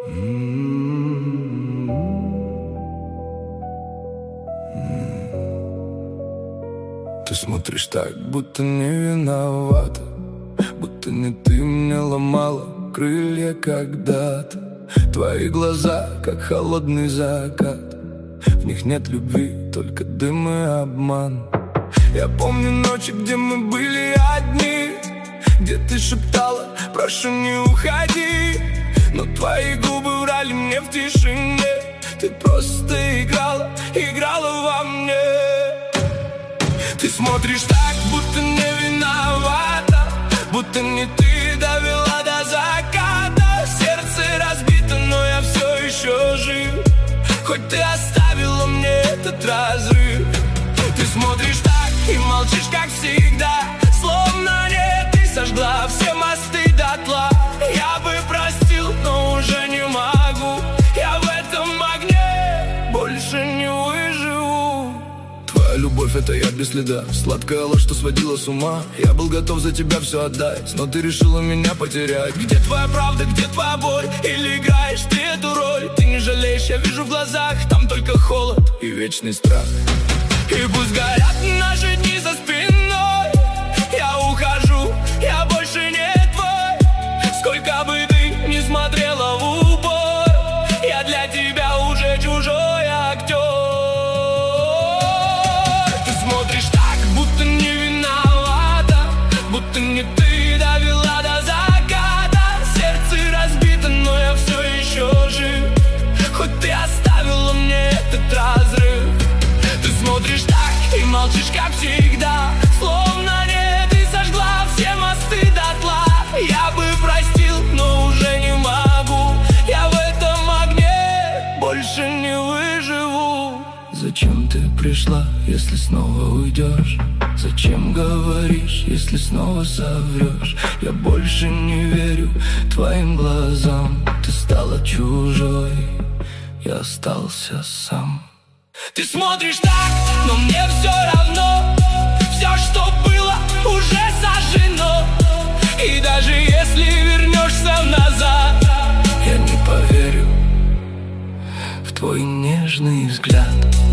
Ты смотришь так, будто не виновата, будто не ты мне ломала крылья когда-то. Твои глаза, как холодный закат, в них нет любви, только дым и обман. Я помню ночи, где мы были одни, где ты шептала: прошу, не уходи. Но твои губы врали мне в тишине. Ты просто играла, играла во мне. Ты смотришь так, будто не виновата, будто не ты довела до заката. Сердце разбито, но я все еще жив, хоть ты оставила мне этот разрыв. Ты смотришь так и молчишь, как всегда, словно нет, ты сожгла все мосты дотла. Я бы простил, но уже не могу. Я в этом огне больше не выживу. Твоя любовь — это яд без следа, сладкая ложь, что сводила с ума. Я был готов за тебя все отдать, но ты решила меня потерять. Где твоя правда, где твоя боль? Или играешь ты эту роль? Ты не жалеешь, я вижу в глазах, там только холод и вечный страх. И пусть горят наши дни за спиной, я ухожу, я больше не твой. Сколько бы ты ни смотрела в упор, я для тебя уже чужой актер. Ты смотришь так, будто не виновата, будто не ты довела до заката. Сердце разбито, но я все еще жив, хоть ты оставила мне этот разрыв. Ты смотришь так и молчишь, как всегда, словно нет, ты сожгла все мосты дотла. Я бы простил, но уже не могу. Я в этом огне больше не выживу. Зачем ты пришла, если снова уйдешь? Зачем говоришь, если снова соврешь? Я больше не верю твоим глазам. Ты стала чужой, я остался сам. Ты смотришь так, но мне все равно. Все, что было, уже сожжено. И даже если вернешься назад, я не поверю в твой нежный взгляд.